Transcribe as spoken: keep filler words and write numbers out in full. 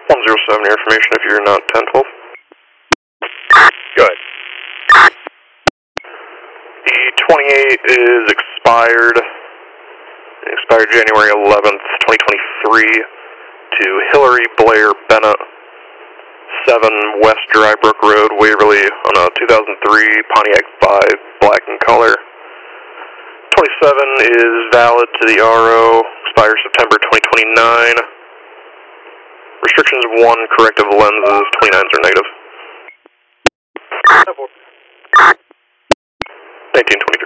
one zero seven, your information if you're not ten twelve. Good. The twenty-eight is expired. It expired January eleventh, twenty twenty-three to Hillary Blair Bennett, seven West Drybrook Road, Waverly, on a two thousand three Pontiac five, black in color. twenty-seven is valid to the R O, expires September twenty twenty-nine. Restrictions of one, corrective lenses, twenty-nines are negative. nineteen twenty.